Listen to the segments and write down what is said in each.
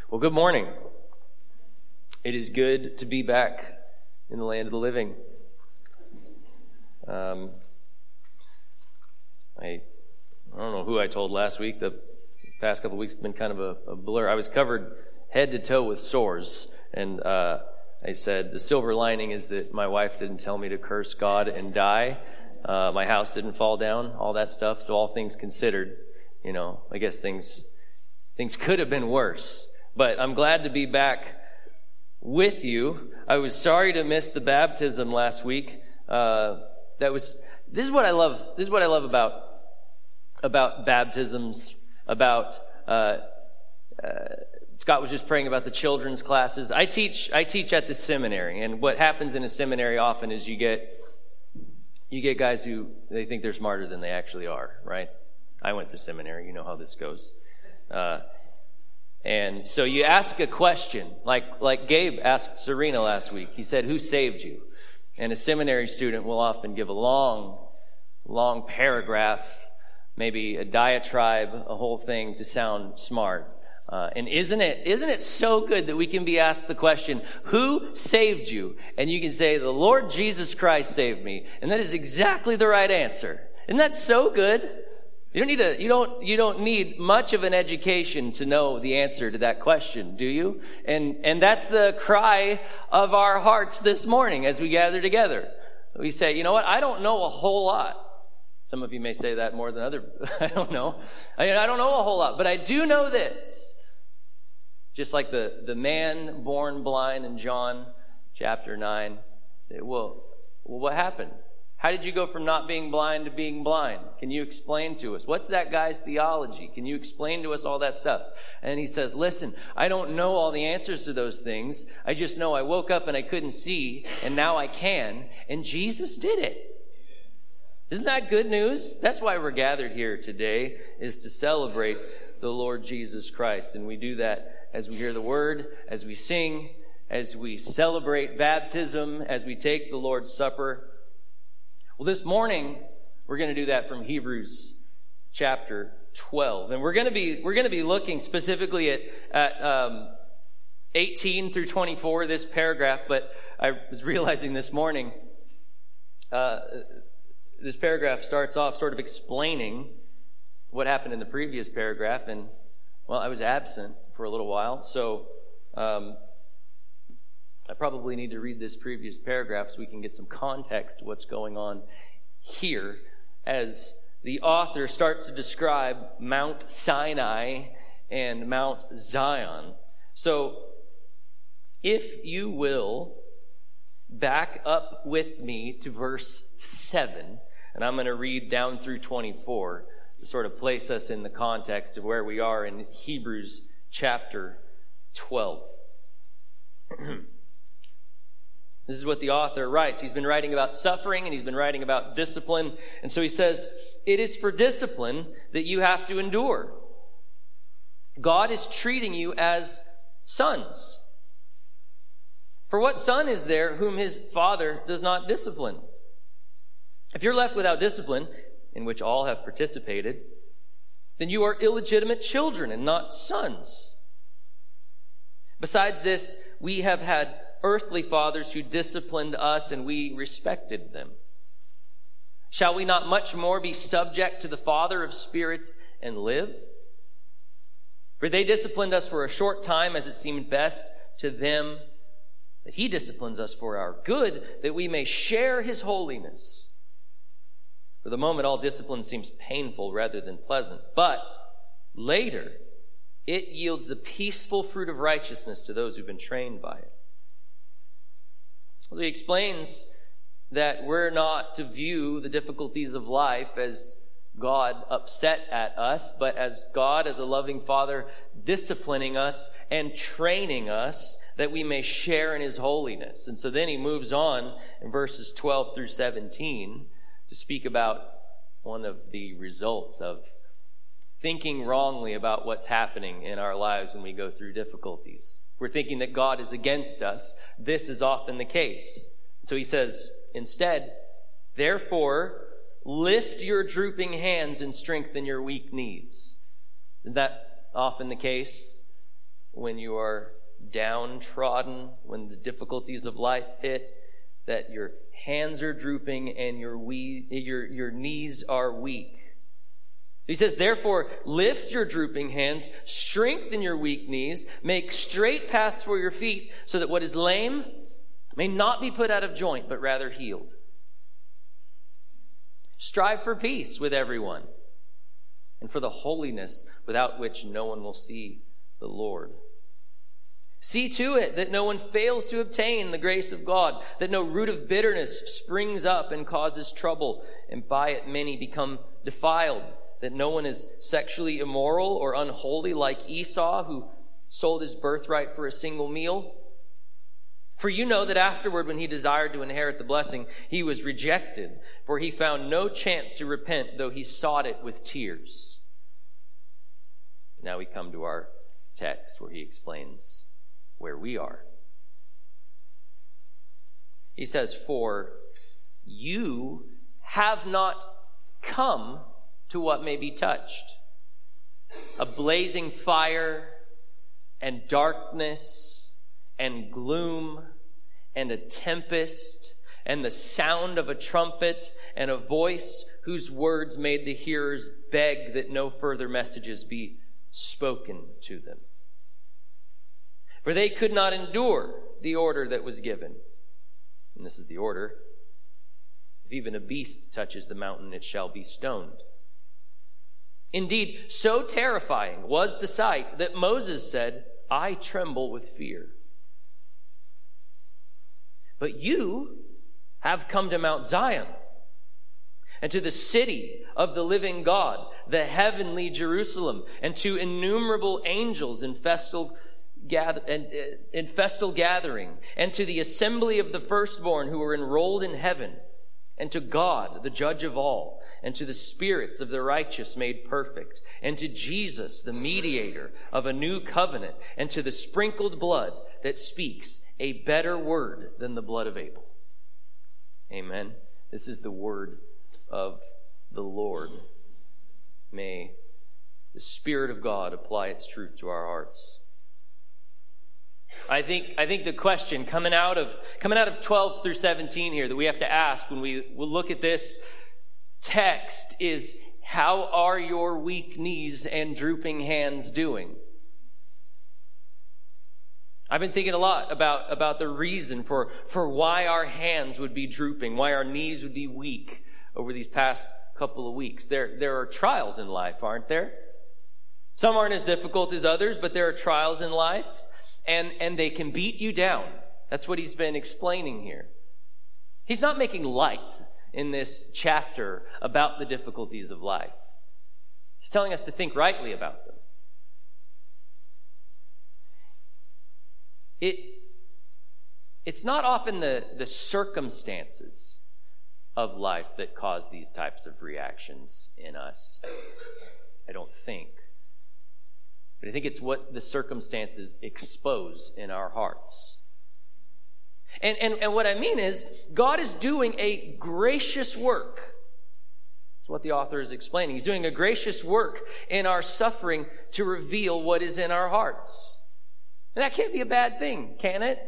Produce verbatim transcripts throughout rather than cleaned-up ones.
Well, good morning. It is good to be back in the land of the living. Um, I, I don't know who I told last week. The past couple of weeks have been kind of a, a blur. I was covered head to toe with sores, and uh, I said the silver lining is that my wife didn't tell me to curse God and die. Uh, my house didn't fall down, all that stuff. So all things considered, you know, I guess things things could have been worse. But I'm glad to be back with you. I was sorry to miss the baptism last week. Uh, that was. This is what I love. This is what I love about about baptisms. About uh, uh, Scott was just praying about the children's classes. I teach. I teach at the seminary, and what happens in a seminary often is you get you get guys who they think they're smarter than they actually are. Right? I went to seminary. You know how this goes. Uh, And so you ask a question, like like Gabe asked Serena last week. He said, "Who saved you?" And a seminary student will often give a long, long paragraph, maybe a diatribe, a whole thing to sound smart. Uh, and isn't it isn't it so good that we can be asked the question, "Who saved you?" And you can say, "The Lord Jesus Christ saved me," and that is exactly the right answer. Isn't that so good? You don't need a, you don't, you don't need much of an education to know the answer to that question, do you? And, and that's the cry of our hearts this morning as we gather together. We say, you know what? I don't know a whole lot. Some of you may say that more than other, I don't know. I, I don't know a whole lot, but I do know this. Just like the, the man born blind in John chapter nine. Well, well, what happened? How did you go from not being blind to being blind? Can you explain to us? What's that guy's theology? Can you explain to us all that stuff? And he says, listen, I don't know all the answers to those things. I just know I woke up and I couldn't see, and now I can. And Jesus did it. Isn't that good news? That's why we're gathered here today, is to celebrate the Lord Jesus Christ. And we do that as we hear the word, as we sing, as we celebrate baptism, as we take the Lord's Supper. Well, this morning we're going to do that from Hebrews chapter twelve, and we're going to be we're going to be looking specifically at at um, eighteen through twenty-four, this paragraph. But I was realizing this morning, uh, this paragraph starts off sort of explaining what happened in the previous paragraph, and well, I was absent for a little while, so. Um, I probably need to read this previous paragraph so we can get some context to what's going on here as the author starts to describe Mount Sinai and Mount Zion. So, if you will, back up with me to verse seven, and I'm going to read down through twenty-four to sort of place us in the context of where we are in Hebrews chapter twelve. This is what the author writes. He's been writing about suffering and he's been writing about discipline. And so he says, it is for discipline that you have to endure. God is treating you as sons. For what son is there whom his father does not discipline? If you're left without discipline, in which all have participated, then you are illegitimate children and not sons. Besides this, we have had earthly fathers who disciplined us, and we respected them. Shall we not much more be subject to the Father of spirits and live? For they disciplined us for a short time as it seemed best to them, but he disciplines us for our good, that we may share his holiness. For the moment, all discipline seems painful rather than pleasant, but later it yields the peaceful fruit of righteousness to those who've been trained by it. Well, he explains that we're not to view the difficulties of life as God upset at us, but as God, as a loving Father, disciplining us and training us that we may share in his holiness. And so then he moves on in verses twelve through seventeen to speak about one of the results of thinking wrongly about what's happening in our lives when we go through difficulties. We're thinking that God is against us. This is often the case. So he says, instead, therefore, lift your drooping hands and strengthen your weak knees. Isn't that often the case? when you are downtrodden, when the difficulties of life hit, that your hands are drooping and your we, your, your knees are weak. He says, therefore, lift your drooping hands, strengthen your weak knees, make straight paths for your feet, so that what is lame may not be put out of joint, but rather healed. Strive for peace with everyone, and for the holiness without which no one will see the Lord. See to it that no one fails to obtain the grace of God, that no root of bitterness springs up and causes trouble, and by it many become defiled, that no one is sexually immoral or unholy like Esau, who sold his birthright for a single meal. For you know that afterward, when he desired to inherit the blessing, he was rejected, for he found no chance to repent, though he sought it with tears. Now we come to our text where he explains where we are. He says, for you have not come to what may be touched. A blazing fire and darkness and gloom and a tempest and the sound of a trumpet and a voice whose words made the hearers beg that no further messages be spoken to them. For they could not endure the order that was given. And this is the order. If even a beast touches the mountain, it shall be stoned. Indeed, so terrifying was the sight that Moses said, I tremble with fear. But you have come to Mount Zion, and to the city of the living God, the heavenly Jerusalem, and to innumerable angels in festal gather, and, uh, in festal gathering, and to the assembly of the firstborn who are enrolled in heaven, and to God, the judge of all, and to the spirits of the righteous made perfect, and to Jesus, the mediator of a new covenant, and to the sprinkled blood that speaks a better word than the blood of Abel. Amen. This is the word of the Lord. May the Spirit of God apply its truth to our hearts. I think I think the question coming out of coming out of twelve through seventeen here that we have to ask when we will look at this text is, how are your weak knees and drooping hands doing? I've been thinking a lot about, about the reason for, for why our hands would be drooping, why our knees would be weak over these past couple of weeks. There, there are trials in life, aren't there? Some aren't as difficult as others, but there are trials in life, and, and they can beat you down. That's what he's been explaining here. He's not making light in this chapter about the difficulties of life. He's telling us to think rightly about them. It, it's not often the, the circumstances of life that cause these types of reactions in us, I don't think. But I think it's what the circumstances expose in our hearts. And, and, and what I mean is, God is doing a gracious work. That's what the author is explaining. He's doing a gracious work in our suffering to reveal what is in our hearts. And that can't be a bad thing, can it?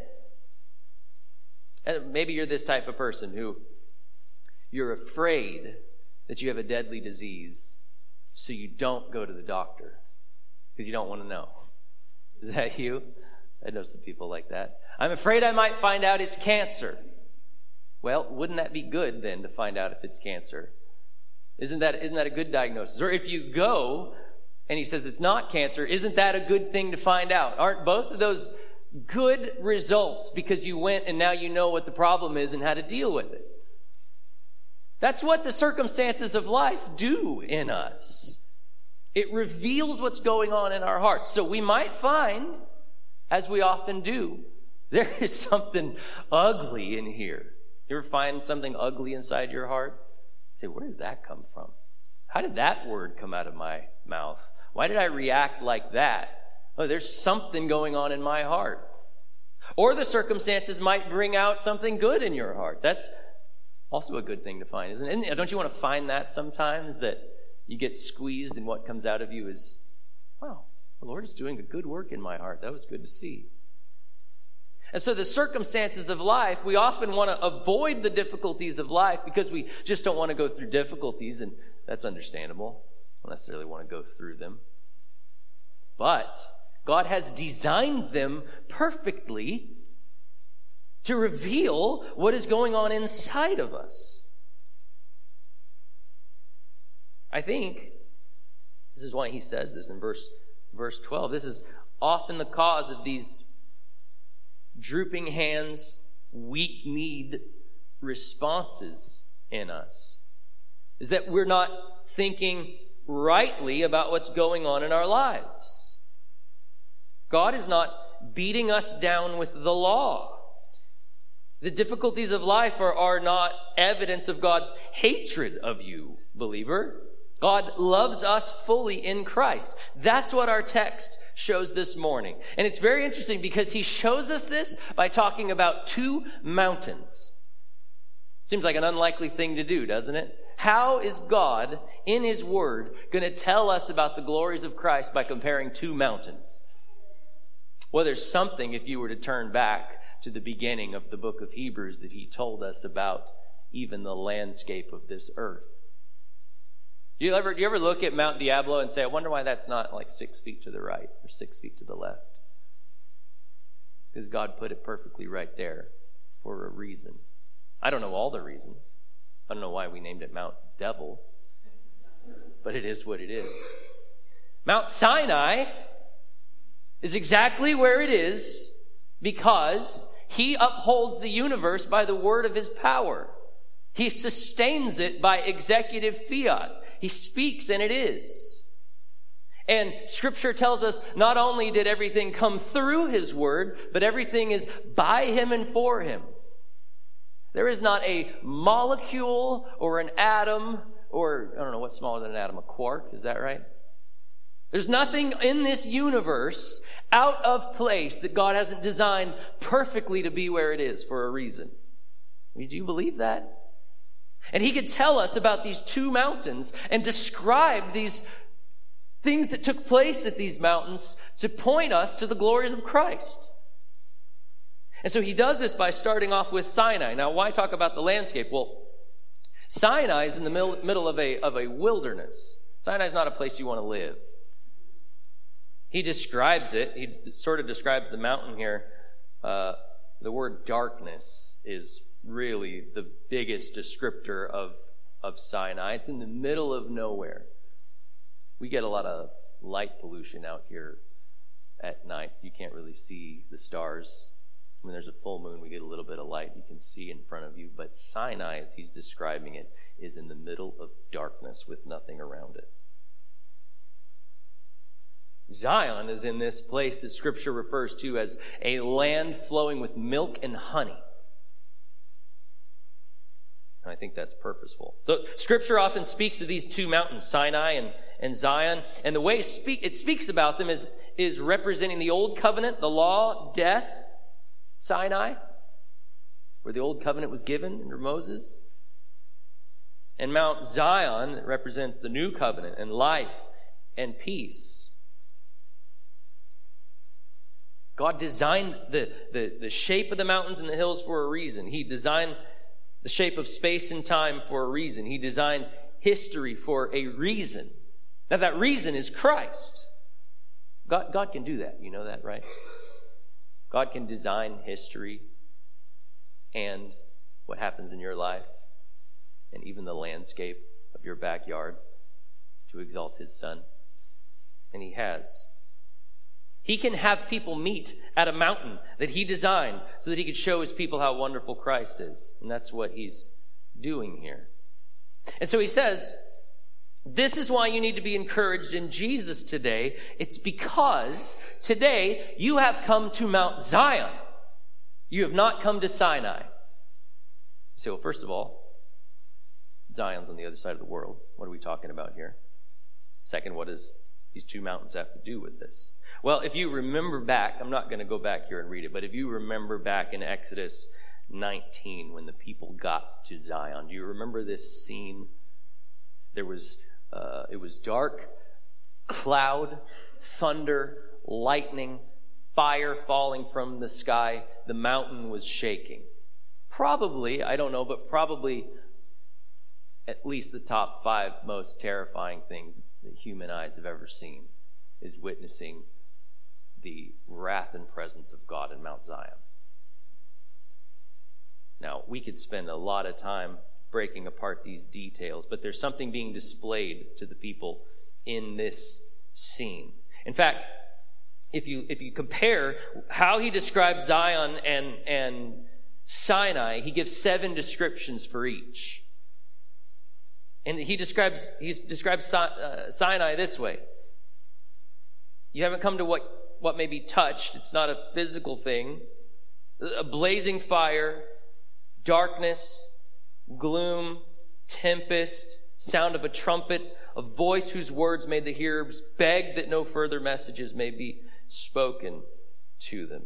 And maybe you're this type of person who you're afraid that you have a deadly disease, so you don't go to the doctor because you don't want to know. Is that you? I know some people like that. I'm afraid I might find out it's cancer. Well, wouldn't that be good then to find out if it's cancer? Isn't that, isn't that a good diagnosis? Or if you go and he says it's not cancer, isn't that a good thing to find out? Aren't both of those good results because you went and now you know what the problem is and how to deal with it? That's what the circumstances of life do in us. It reveals what's going on in our hearts. So we might find, as we often do, there is something ugly in here. You ever find something ugly inside your heart? Say, where did that come from? How did that word come out of my mouth? Why did I react like that? Oh, there's something going on in my heart. Or the circumstances might bring out something good in your heart. That's also a good thing to find, isn't it? Isn't it? Don't you want to find that sometimes, that you get squeezed and what comes out of you is, wow, The Lord is doing a good work in my heart. That was good to see. And so the circumstances of life, we often want to avoid the difficulties of life because we just don't want to go through difficulties, and that's understandable. I don't necessarily want to go through them. But God has designed them perfectly to reveal what is going on inside of us. I think this is why he says this in verse, verse twelve. This is often the cause of these drooping hands, weak-kneed responses in us, is that we're not thinking rightly about what's going on in our lives. God is not beating us down with the law. The difficulties of life are, are not evidence of God's hatred of you, believer. God loves us fully in Christ. That's what our text shows this morning. And it's very interesting because he shows us this by talking about two mountains. Seems like an unlikely thing to do, doesn't it? How is God, in his word, going to tell us about the glories of Christ by comparing two mountains? Well, there's something, if you were to turn back to the beginning of the book of Hebrews, that he told us about even the landscape of this earth. Do you ever, do you ever look at Mount Diablo and say, I wonder why that's not like six feet to the right or six feet to the left? Because God put it perfectly right there for a reason. I don't know all the reasons. I don't know why we named it Mount Devil, but it is what it is. Mount Sinai is exactly where it is because he upholds the universe by the word of his power. He sustains it by executive fiat. He speaks and it is. And Scripture tells us not only did everything come through his word, but everything is by him and for him. There is not a molecule or an atom or, I don't know, what's smaller than an atom? A quark, is that right? There's nothing in this universe out of place that God hasn't designed perfectly to be where it is for a reason. I mean, do you believe that? And he could tell us about these two mountains and describe these things that took place at these mountains to point us to the glories of Christ. And so he does this by starting off with Sinai. Now, why talk about the landscape? Well, Sinai is in the middle, middle of a, of a wilderness. Sinai is not a place you want to live. He describes it. He sort of describes the mountain here. Uh, the word darkness is really the biggest descriptor of, of Sinai. It's in the middle of nowhere. We get a lot of light pollution out here at night. You can't really see the stars. When there's a full moon, we get a little bit of light you can see in front of you. But Sinai, as he's describing it, is in the middle of darkness with nothing around it. Zion is in this place that Scripture refers to as a land flowing with milk and honey. And I think that's purposeful. So Scripture often speaks of these two mountains, Sinai and, and Zion, and the way it, speak, it speaks about them is, is representing the Old Covenant, the law, death, Sinai, where the Old Covenant was given under Moses. And Mount Zion represents the New Covenant and life and peace. God designed the, the, the shape of the mountains and the hills for a reason. He designed the shape of space and time for a reason. He designed history for a reason. Now that reason is Christ. God, God can do that. You know that, right? God can design history and what happens in your life and even the landscape of your backyard to exalt his Son. And he has. He can have people meet at a mountain that he designed so that he could show his people how wonderful Christ is. And that's what he's doing here. And so he says, this is why you need to be encouraged in Jesus today. It's because today you have come to Mount Zion. You have not come to Sinai. You say, well, first of all, Zion's on the other side of the world. What are we talking about here? Second, what does these two mountains have to do with this? Well, if you remember back, I'm not going to go back here and read it, but if you remember back in Exodus nineteen when the people got to Zion, do you remember this scene? There was, uh, it was dark, cloud, thunder, lightning, fire falling from the sky. The mountain was shaking. Probably, I don't know, but probably at least the top five most terrifying things that human eyes have ever seen is witnessing the wrath and presence of God in Mount Zion. Now, we could spend a lot of time breaking apart these details, but there's something being displayed to the people in this scene. In fact, if you if you compare how he describes Zion and, and Sinai, he gives seven descriptions for each. And he describes he describes uh, Sinai this way. You haven't come to what, what may be touched. It's not a physical thing. A blazing fire, darkness, gloom, tempest, sound of a trumpet, a voice whose words made the hearers beg that no further messages may be spoken to them.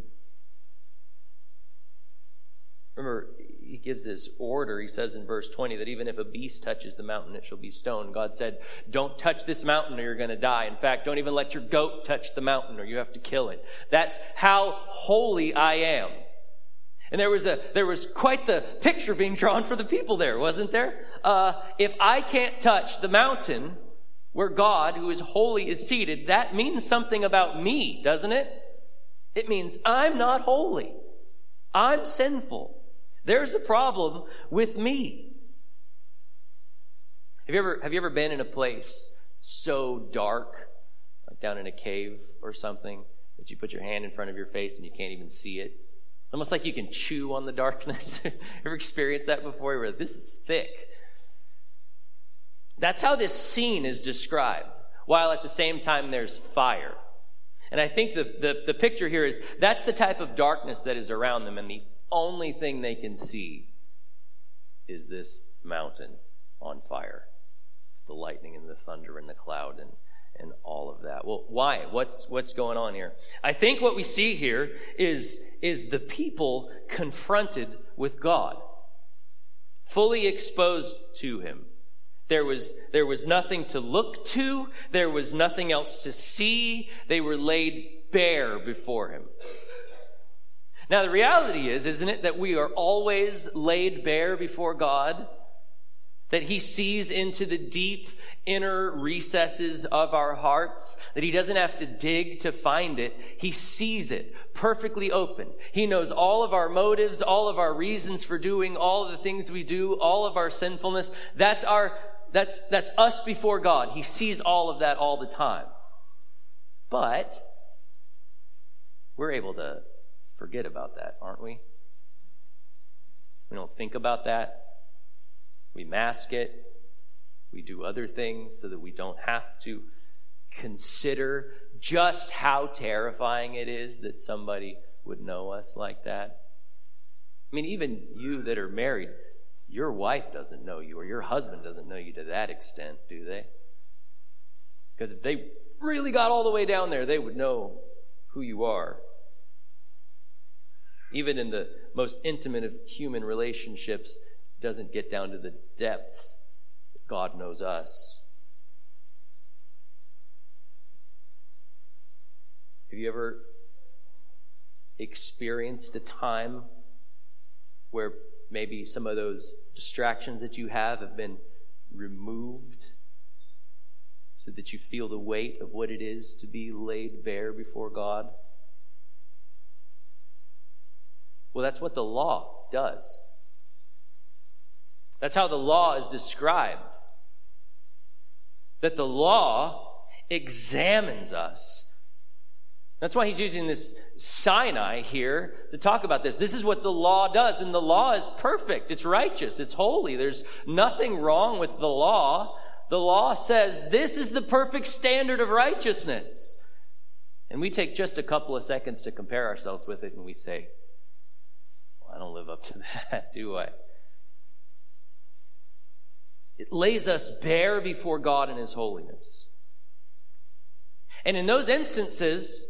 Remember, he gives this order. He says in verse twenty that even if a beast touches the mountain, it shall be stoned. God said, don't touch this mountain or you're going to die. In fact, don't even let your goat touch the mountain or you have to kill it. That's how holy I am. And there was a there was quite the picture being drawn for the people there, wasn't there? Uh, if I can't touch the mountain where God, who is holy, is seated, that means something about me, doesn't it? It means I'm not holy. I'm sinful. There's a problem with me. Have you ever have you ever been in a place so dark, like down in a cave or something, that you put your hand in front of your face and you can't even see it? Almost like you can chew on the darkness. Ever experienced that before? You're like, this is thick. That's how this scene is described, while at the same time there's fire. And I think the, the, the picture here is that's the type of darkness that is around them, and the only thing they can see is this mountain on fire. The lightning and the thunder and the cloud and, and all of that. Well, why? What's what's going on here? I think what we see here is, is the people confronted with God, fully exposed to him. There was, there was nothing to look to. There was nothing else to see. They were laid bare before him. Now, the reality is, isn't it, that we are always laid bare before God? That he sees into the deep inner recesses of our hearts, that he doesn't have to dig to find it. He sees it perfectly open. He knows all of our motives, all of our reasons for doing all of the things we do, all of our sinfulness. That's our that's that's us before God. He sees all of that all the time. But we're able to forget about that, aren't we? We don't think about that. We mask it. We do other things so that we don't have to consider just how terrifying it is that somebody would know us like that. I mean, even you that are married, your wife doesn't know you, or your husband doesn't know you to that extent, do they? Because if they really got all the way down there, they would know who you are. Even in the most intimate of human relationships, it doesn't get down to the depths that God knows us. Have you ever experienced a time where maybe some of those distractions that you have have been removed so that you feel the weight of what it is to be laid bare before God? Well, that's what the law does. That's how the law is described. That the law examines us. That's why he's using this Sinai here to talk about this. This is what the law does, and the law is perfect. It's righteous. It's holy. There's nothing wrong with the law. The law says this is the perfect standard of righteousness. And we take just a couple of seconds to compare ourselves with it, and we say, I don't live up to that, do I? It lays us bare before God in his holiness. And in those instances,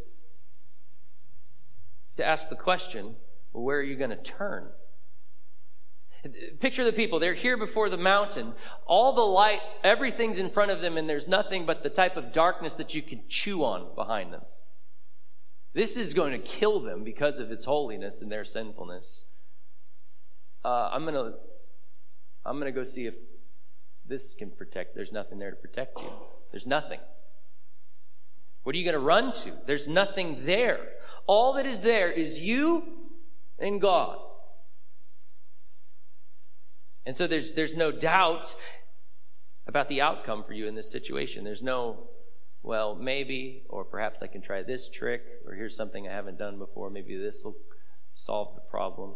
to ask the question, well, where are you going to turn? Picture the people. They're here before the mountain. All the light, everything's in front of them, and there's nothing but the type of darkness that you can chew on behind them. This is going to kill them because of its holiness and their sinfulness. Uh, I'm going to I'm going to go see if this can protect. There's nothing there to protect you. There's nothing. What are you going to run to? There's nothing there. All that is there is you and God. And so there's there's no doubt about the outcome for you in this situation. There's no, well, maybe, or perhaps I can try this trick, or here's something I haven't done before. Maybe this will solve the problem.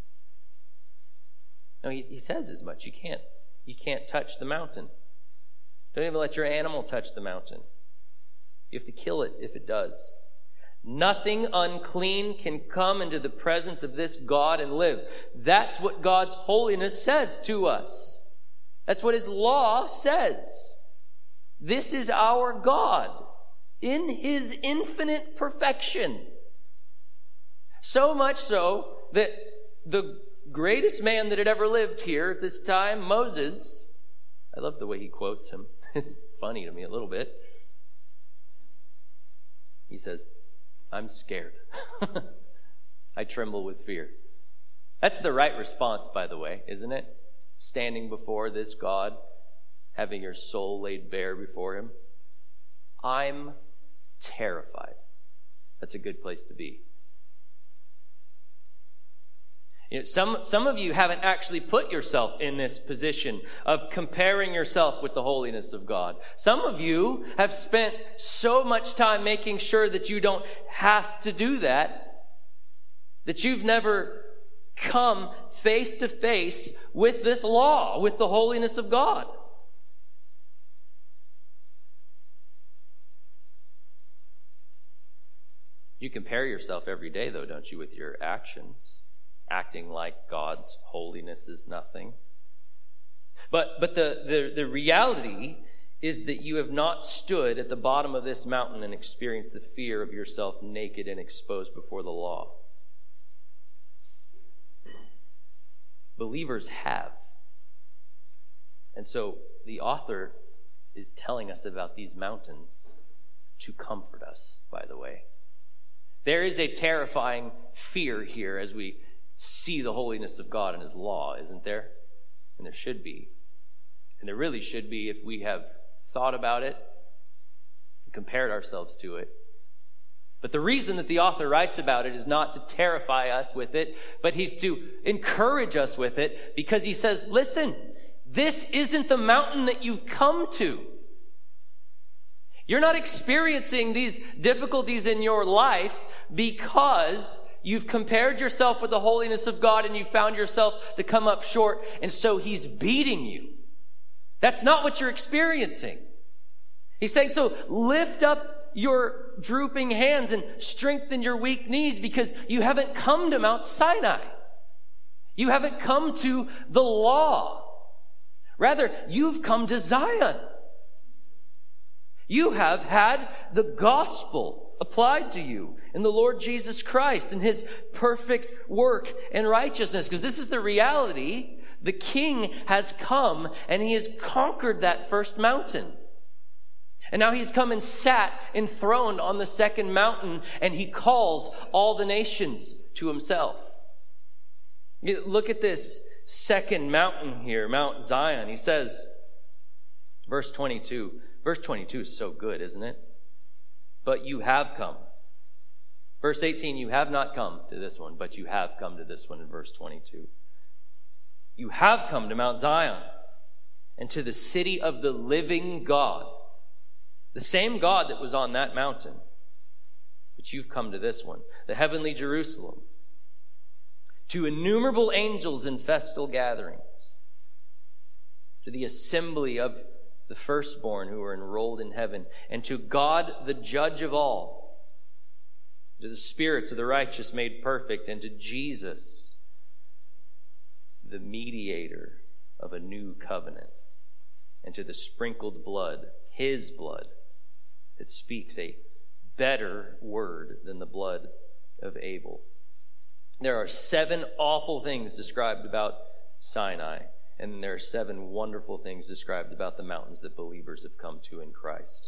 No, he, he says as much. You can't, you can't touch the mountain. Don't even let your animal touch the mountain. You have to kill it if it does. Nothing unclean can come into the presence of this God and live. That's what God's holiness says to us. That's what His law says. This is our God in His infinite perfection. So much so that the greatest man that had ever lived here at this time, Moses, I love the way he quotes him. It's funny to me a little bit. He says, I'm scared. I tremble with fear. That's the right response, by the way, isn't it? Standing before this God, having your soul laid bare before Him. I'm terrified. That's a good place to be. You know, some, some of you haven't actually put yourself in this position of comparing yourself with the holiness of God. Some of you have spent so much time making sure that you don't have to do that, that you've never come face to face with this law, with the holiness of God. You compare yourself every day, though, don't you, with your actions? Acting like God's holiness is nothing. But but the, the, the reality is that you have not stood at the bottom of this mountain and experienced the fear of yourself naked and exposed before the law. Believers have. And so the author is telling us about these mountains to comfort us, by the way. There is a terrifying fear here as we see the holiness of God and His law, isn't there? And there should be. And there really should be if we have thought about it and compared ourselves to it. But the reason that the author writes about it is not to terrify us with it, but he's to encourage us with it, because he says, listen, this isn't the mountain that you've come to. You're not experiencing these difficulties in your life because you've compared yourself with the holiness of God and you found yourself to come up short, and so He's beating you. That's not what you're experiencing. He's saying, so lift up your drooping hands and strengthen your weak knees, because you haven't come to Mount Sinai. You haven't come to the law. Rather, you've come to Zion. You have had the gospel applied to you in the Lord Jesus Christ and His perfect work and righteousness. Because this is the reality. The King has come and He has conquered that first mountain. And now He's come and sat enthroned on the second mountain, and He calls all the nations to Himself. Look at this second mountain here, Mount Zion. He says, verse twenty-two. Verse twenty-two is so good, isn't it? But you have come. Verse eighteen, you have not come to this one, but you have come to this one in verse twenty-two. You have come to Mount Zion and to the city of the living God. The same God that was on that mountain. But you've come to this one, the heavenly Jerusalem. To innumerable angels in festal gatherings. To the assembly of the firstborn who are enrolled in heaven, and to God, the judge of all, to the spirits of the righteous made perfect, and to Jesus, the mediator of a new covenant, and to the sprinkled blood, His blood, that speaks a better word than the blood of Abel. There are seven awful things described about Sinai. And then there are seven wonderful things described about the mountains that believers have come to in Christ.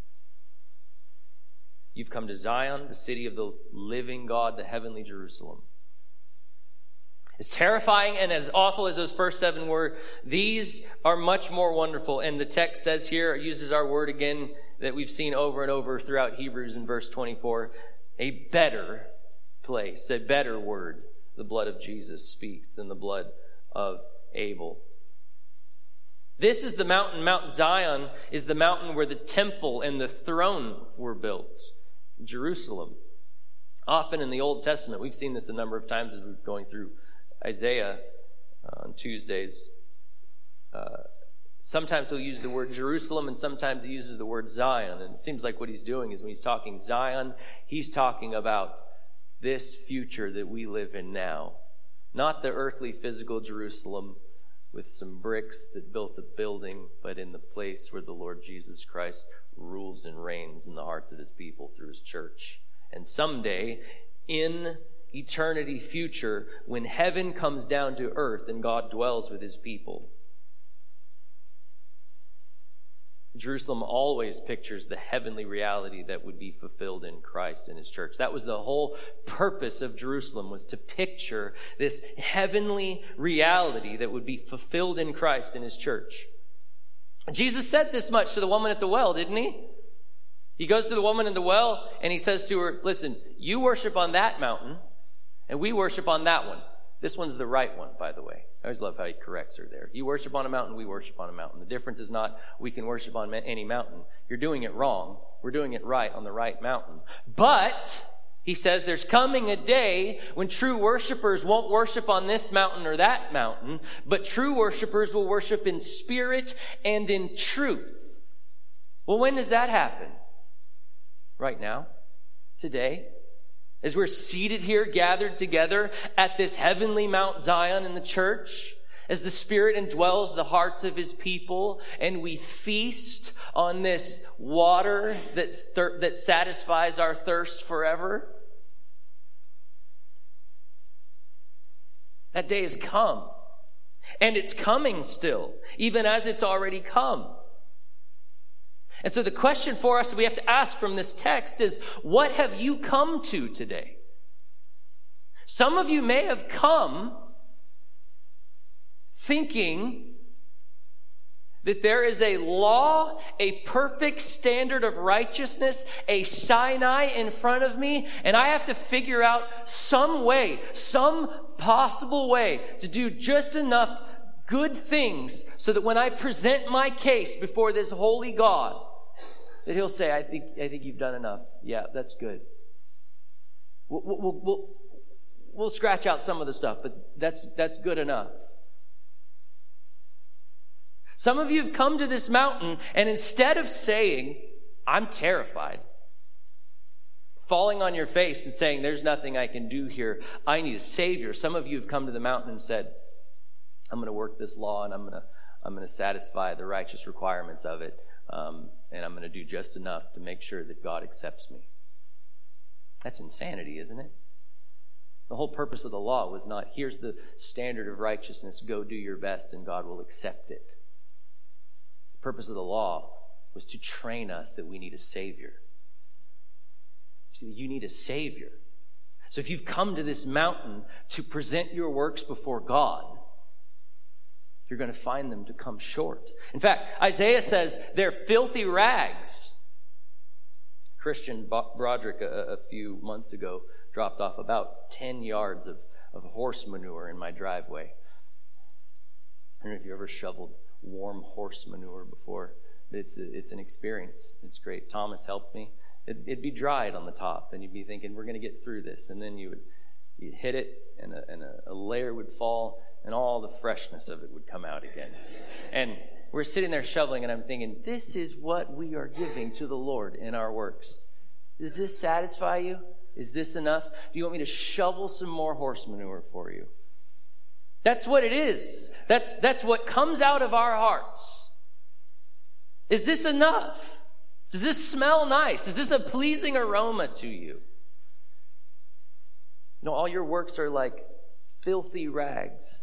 You've come to Zion, the city of the living God, the heavenly Jerusalem. As terrifying and as awful as those first seven were, these are much more wonderful. And the text says here, it uses our word again that we've seen over and over throughout Hebrews in verse twenty-four, a better place, a better word. The blood of Jesus speaks than the blood of Abel. This is the mountain. Mount Zion is the mountain where the temple and the throne were built. Jerusalem. Often in the Old Testament, we've seen this a number of times as we're going through Isaiah uh, on Tuesdays. Uh, sometimes he'll use the word Jerusalem, and sometimes he uses the word Zion. And it seems like what he's doing is when he's talking Zion, he's talking about this future that we live in now. Not the earthly, physical Jerusalem with some bricks that built a building, but in the place where the Lord Jesus Christ rules and reigns in the hearts of his people through his church. And someday, in eternity future, when heaven comes down to earth and God dwells with his people, Jerusalem always pictures the heavenly reality that would be fulfilled in Christ and his church. That was the whole purpose of Jerusalem, was to picture this heavenly reality that would be fulfilled in Christ and his church. Jesus said this much to the woman at the well, didn't he? He goes to the woman in the well and he says to her, listen, you worship on that mountain and we worship on that one. This one's the right one, by the way. I always love how he corrects her there. You worship on a mountain, we worship on a mountain. The difference is not we can worship on any mountain. You're doing it wrong. We're doing it right on the right mountain. But, he says, there's coming a day when true worshipers won't worship on this mountain or that mountain, but true worshipers will worship in spirit and in truth. Well, when does that happen? Right now? Today? As we're seated here, gathered together at this heavenly Mount Zion in the church, as the Spirit indwells the hearts of his people, and we feast on this water that's thir- that satisfies our thirst forever. That day has come. And it's coming still, even as it's already come. And so the question for us that we have to ask from this text is, what have you come to today? Some of you may have come thinking that there is a law, a perfect standard of righteousness, a Sinai in front of me, and I have to figure out some way, some possible way to do just enough good things so that when I present my case before this holy God, that he'll say, I think I think you've done enough. Yeah, that's good. We'll, we'll, we'll, we'll scratch out some of the stuff, but that's that's good enough. Some of you have come to this mountain, and instead of saying, I'm terrified, falling on your face and saying, there's nothing I can do here, I need a Savior. Some of you have come to the mountain and said, I'm going to work this law, and I'm going to I'm going to satisfy the righteous requirements of it. Um, and I'm going to do just enough to make sure that God accepts me. That's insanity, isn't it? The whole purpose of the law was not, here's the standard of righteousness, go do your best and God will accept it. The purpose of the law was to train us that we need a Savior. You see, you need a Savior. So if you've come to this mountain to present your works before God, you're going to find them to come short. In fact, Isaiah says they're filthy rags. Christian Broderick, a, a few months ago, dropped off about ten yards of, of horse manure in my driveway. I don't know if you ever shoveled warm horse manure before. It's, a, it's an experience. It's great. Thomas helped me. It, it'd be dried on the top, and you'd be thinking, we're going to get through this. And then you would you'd hit it, and, a, and a, a layer would fall, and all the freshness of it would come out again. And we're sitting there shoveling, and I'm thinking, this is what we are giving to the Lord in our works. Does this satisfy you? Is this enough? Do you want me to shovel some more horse manure for you? That's what it is. That's, that's what comes out of our hearts. Is this enough? Does this smell nice? Is this a pleasing aroma to you? No, all your works are like filthy rags.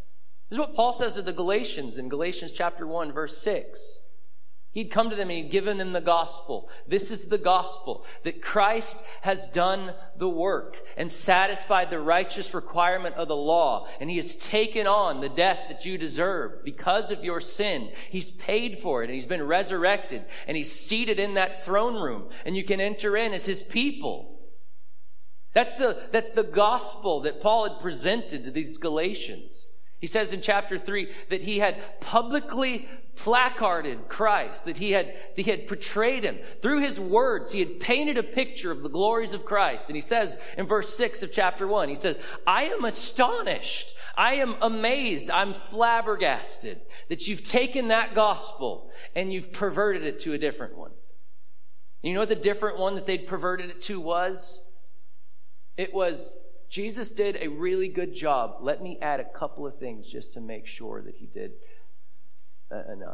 This is what Paul says to the Galatians in Galatians chapter one, verse six. He'd come to them and he'd given them the gospel. This is the gospel, that Christ has done the work and satisfied the righteous requirement of the law. And he has taken on the death that you deserve because of your sin. He's paid for it and he's been resurrected and he's seated in that throne room and you can enter in as his people. That's the, that's the gospel that Paul had presented to these Galatians. He says in chapter three that he had publicly placarded Christ, that he had, that he had portrayed him. Through his words, he had painted a picture of the glories of Christ. And he says in verse six of chapter one, he says, I am astonished, I am amazed, I'm flabbergasted that you've taken that gospel and you've perverted it to a different one. You know what the different one that they'd perverted it to was? It was, Jesus did a really good job. Let me add a couple of things just to make sure that he did uh, enough.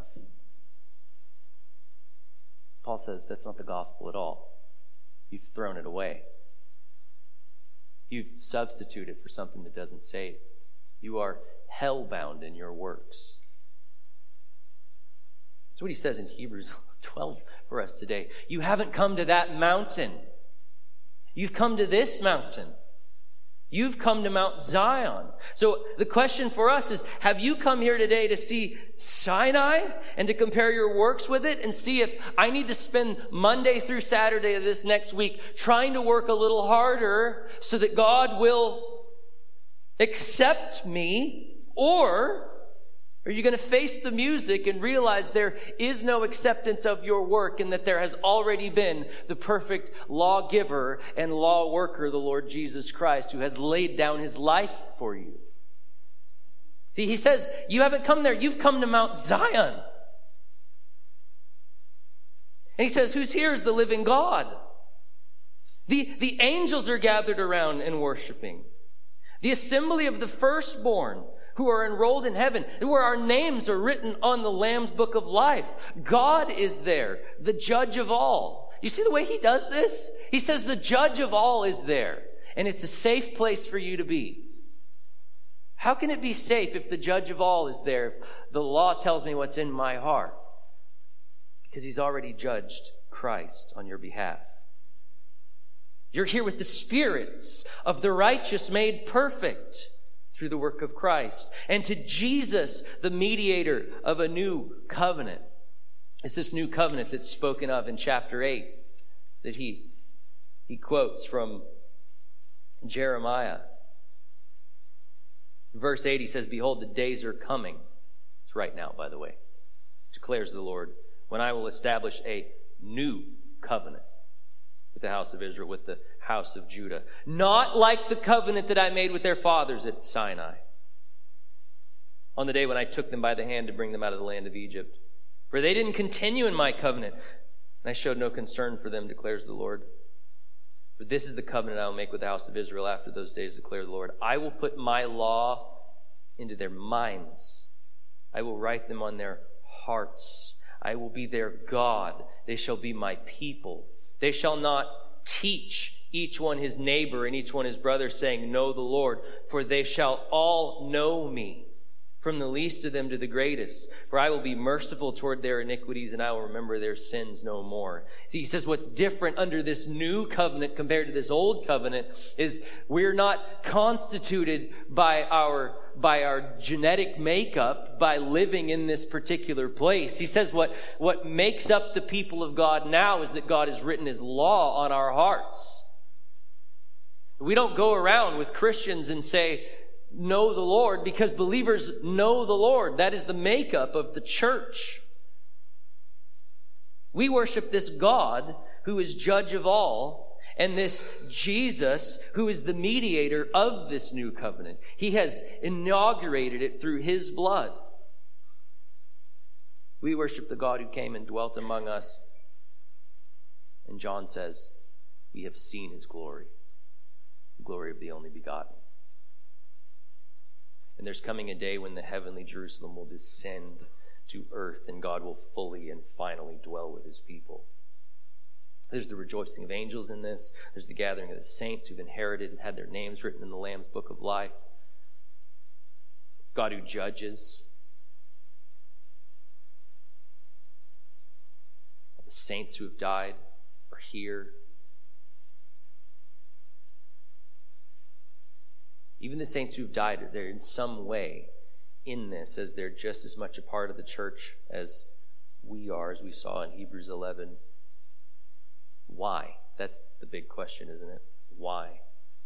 Paul says that's not the gospel at all. You've thrown it away. You've substituted for something that doesn't save. You are hell-bound in your works. That's what he says in Hebrews twelve for us today. You haven't come to that mountain. You've come to this mountain. You've come to Mount Zion. So the question for us is, have you come here today to see Sinai and to compare your works with it and see if I need to spend Monday through Saturday of this next week trying to work a little harder so that God will accept me? Or are you going to face the music and realize there is no acceptance of your work and that there has already been the perfect lawgiver and law worker, the Lord Jesus Christ, who has laid down his life for you? He says, you haven't come there. You've come to Mount Zion. And he says, who's here is the living God. The, the angels are gathered around and worshiping. The assembly of the firstborn who are enrolled in heaven, and where our names are written on the Lamb's book of life. God is there, the judge of all. You see the way he does this? He says the judge of all is there, and it's a safe place for you to be. How can it be safe if the judge of all is there, if the law tells me what's in my heart? Because he's already judged Christ on your behalf. You're here with the spirits of the righteous made perfect through the work of Christ. And to Jesus, the mediator of a new covenant. It's this new covenant that's spoken of in chapter eight that he, he quotes from Jeremiah. Verse eight, he says, behold, the days are coming. It's right now, by the way, declares the Lord, when I will establish a new covenant with the house of Israel, with the house of Judah. Not like the covenant that I made with their fathers at Sinai, on the day when I took them by the hand to bring them out of the land of Egypt. For they didn't continue in my covenant, and I showed no concern for them, declares the Lord. But this is the covenant I will make with the house of Israel after those days, declares the Lord. I will put my law into their minds. I will write them on their hearts. I will be their God. They shall be my people. They shall not teach each one his neighbor and each one his brother, saying, know the Lord, for they shall all know me, from the least of them to the greatest. For I will be merciful toward their iniquities, and I will remember their sins no more. See, he says what's different under this new covenant compared to this old covenant is we're not constituted by our by our genetic makeup, by living in this particular place. He says what, what makes up the people of God now is that God has written his law on our hearts. We don't go around with Christians and say, know the Lord, because believers know the Lord. That is the makeup of the church. We worship this God who is judge of all, and this Jesus who is the mediator of this new covenant. He has inaugurated it through his blood. We worship the God who came and dwelt among us. And John says, we have seen his glory, the glory of the only begotten. And there's coming a day when the heavenly Jerusalem will descend to earth and God will fully and finally dwell with his people. There's the rejoicing of angels in this. There's the gathering of the saints who've inherited and had their names written in the Lamb's book of life. God who judges. All the saints who have died are here. Even the saints who've died, they're in some way in this, as they're just as much a part of the church as we are, as we saw in Hebrews eleven. Why? That's the big question, isn't it? Why?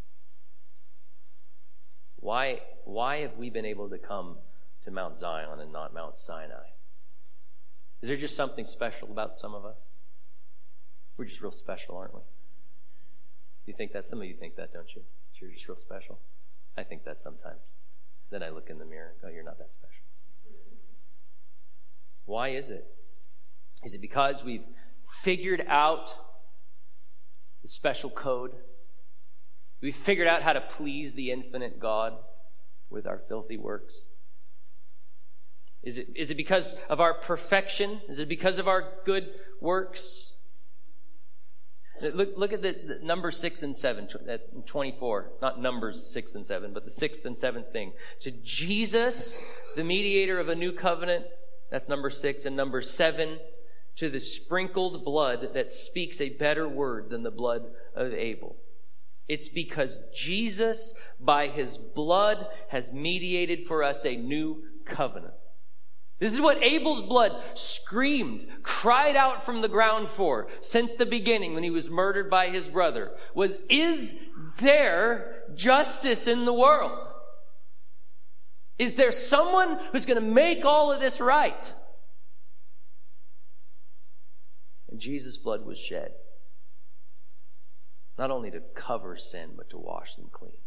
Why, why have we been able to come to Mount Zion and not Mount Sinai? Is there just something special about some of us? We're just real special, aren't we? You think that? Some of you think that, don't you? You're just real special. I think that sometimes. Then I look in the mirror and go, you're not that special. Why is it? Is it because we've figured out the special code? We've figured out how to please the infinite God with our filthy works? Is it, is it because of our perfection? Is it because of our good works? Look, look at the, the number six and seven, at twenty-four. Not numbers six and seven, but the sixth and seventh thing. To Jesus, the mediator of a new covenant, that's number six. And number seven, to the sprinkled blood that speaks a better word than the blood of Abel. It's because Jesus, by his blood, has mediated for us a new covenant. This is what Abel's blood screamed, cried out from the ground for since the beginning when he was murdered by his brother, was, is there justice in the world? Is there someone who's going to make all of this right? And Jesus' blood was shed, not only to cover sin, but to wash them clean.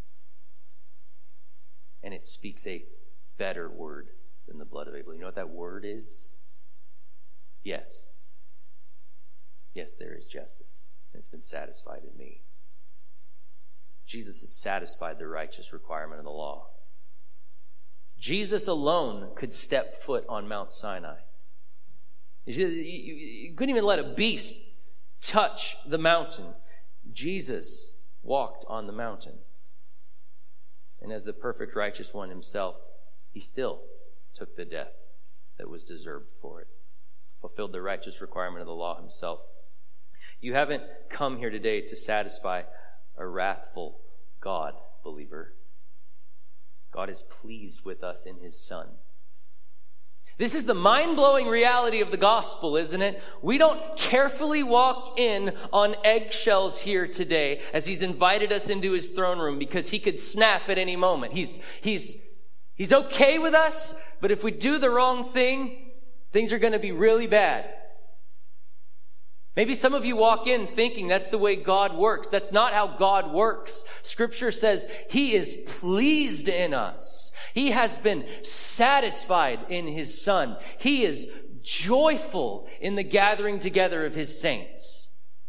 And it speaks a better word than the blood of Abel. You know what that word is? Yes. Yes, there is justice. And it's been satisfied in me. Jesus has satisfied the righteous requirement of the law. Jesus alone could step foot on Mount Sinai. You, you, you couldn't even let a beast touch the mountain. Jesus walked on the mountain. And as the perfect righteous one himself, he still took the death that was deserved for it. Fulfilled the righteous requirement of the law himself. You haven't come here today to satisfy a wrathful God, believer. God is pleased with us in his Son. This is the mind-blowing reality of the gospel, isn't it? We don't carefully walk in on eggshells here today as he's invited us into his throne room because he could snap at any moment. He's, he's, he's okay with us, but if we do the wrong thing, things are going to be really bad. Maybe some of you walk in thinking that's the way God works. That's not how God works. Scripture says he is pleased in us. He has been satisfied in his Son. He is joyful in the gathering together of his saints.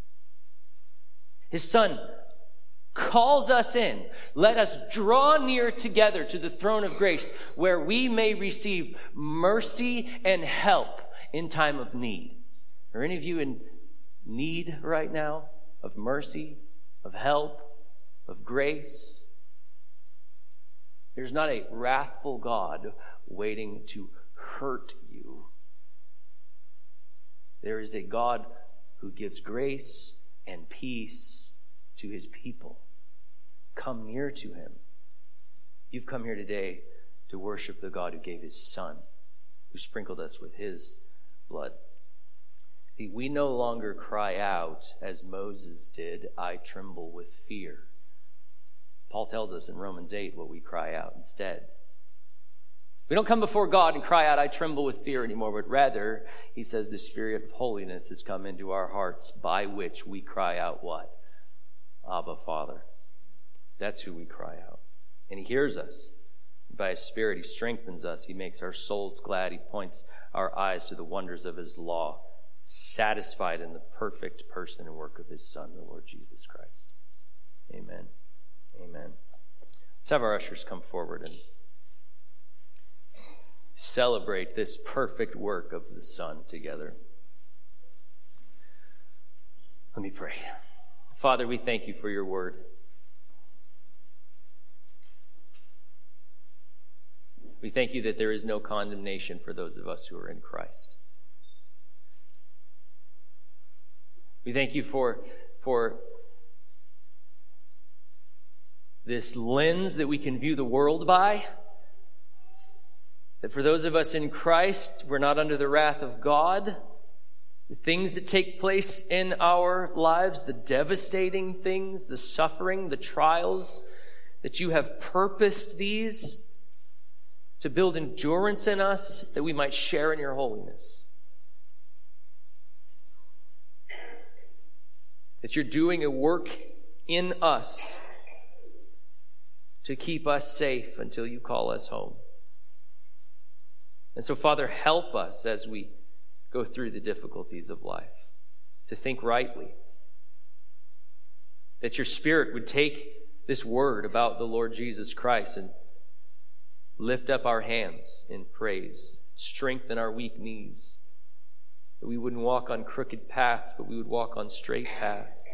His Son calls us in. Let us draw near together to the throne of grace where we may receive mercy and help in time of need. Are any of you in need right now of mercy, of help, of grace? There's not a wrathful God waiting to hurt you. There is a God who gives grace and peace to his people. Come near to him. You've come here today to worship the God who gave his Son, who sprinkled us with his blood. We no longer cry out as Moses did, I tremble with fear. Paul tells us in Romans eight what we cry out instead. We don't come before God and cry out, I tremble with fear anymore, but rather, he says, the Spirit of holiness has come into our hearts by which we cry out what? Abba, Father. That's who we cry out. And he hears us. By his Spirit, he strengthens us. He makes our souls glad. He points our eyes to the wonders of his law, satisfied in the perfect person and work of his Son, the Lord Jesus Christ. Amen. Amen. Let's have our ushers come forward and celebrate this perfect work of the Son together. Let me pray. Father, we thank you for your word. We thank you that there is no condemnation for those of us who are in Christ. We thank you for, for this lens that we can view the world by. That for those of us in Christ, we're not under the wrath of God. The things that take place in our lives, the devastating things, the suffering, the trials, that you have purposed these to build endurance in us that we might share in your holiness. That you're doing a work in us to keep us safe until you call us home. And so, Father, help us as we go through the difficulties of life to think rightly. That your Spirit would take this word about the Lord Jesus Christ and lift up our hands in praise, strengthen our weak knees, that we wouldn't walk on crooked paths, but we would walk on straight paths.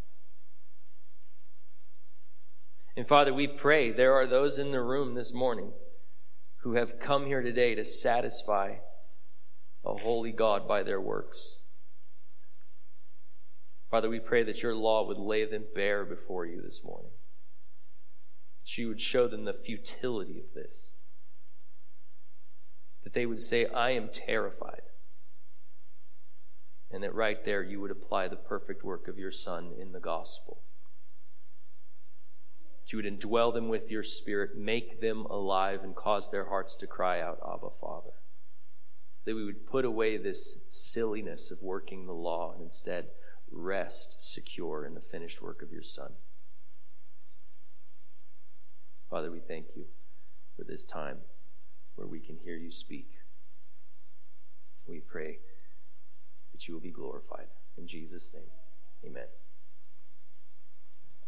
And Father, we pray there are those in the room this morning who have come here today to satisfy a holy God by their works. Father, we pray that your law would lay them bare before you this morning. That you would show them the futility of this. That they would say, I am terrified. And that right there you would apply the perfect work of your Son in the gospel. That you would indwell them with your Spirit, make them alive, and cause their hearts to cry out, Abba, Father. That we would put away this silliness of working the law and instead rest secure in the finished work of your Son. Father, we thank you for this time where we can hear you speak. We pray that you will be glorified. In Jesus' name, amen.